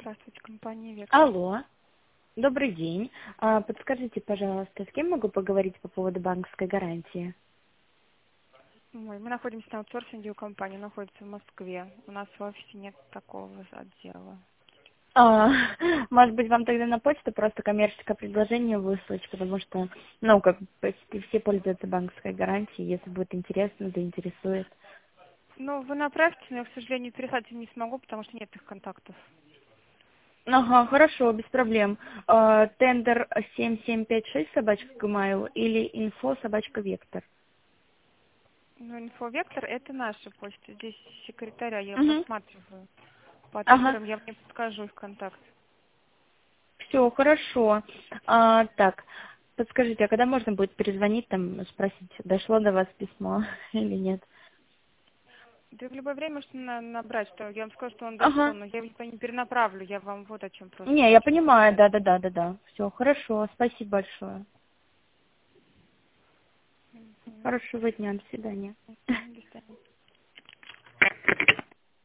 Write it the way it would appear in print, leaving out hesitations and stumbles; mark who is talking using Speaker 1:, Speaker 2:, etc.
Speaker 1: Здравствуйте, компания «Вектор».
Speaker 2: Алло, добрый день. Подскажите, пожалуйста, с кем могу поговорить по поводу банковской гарантии?
Speaker 1: Мы находимся на аутсорсинге, у компании находится в Москве. У нас в офисе нет такого отдела.
Speaker 2: А, Может быть, вам тогда на почту просто коммерческое предложение выслать, потому что, ну, как почти все пользуются банковской гарантией, если будет интересно, заинтересует.
Speaker 1: Ну, вы направьте, но я, к сожалению, переслать не смогу, потому что нет их контактов.
Speaker 2: Ага, хорошо, без проблем. Тендер 7756 собачка Gmail или инфо собачка Вектор.
Speaker 1: Ну, инфовектор — это наша почта. Здесь секретаря, я
Speaker 2: Угу.
Speaker 1: просматриваю. По
Speaker 2: Ага,
Speaker 1: тендерам я вам не подскажу их контакт.
Speaker 2: все, хорошо. Так, подскажите, а когда можно будет перезвонить, там, спросить, дошло до вас письмо или нет?
Speaker 1: Да в любое время можете набрать, что я вам скажу, что он дошел,
Speaker 2: Ага.
Speaker 1: но я его не перенаправлю, я вам вот о чем просто
Speaker 2: Не, я
Speaker 1: хочу
Speaker 2: понимаю,
Speaker 1: сказать.
Speaker 2: да. Все, хорошо, спасибо большое.
Speaker 1: Мгм.
Speaker 2: Хорошего дня, до свидания.
Speaker 1: Мгм.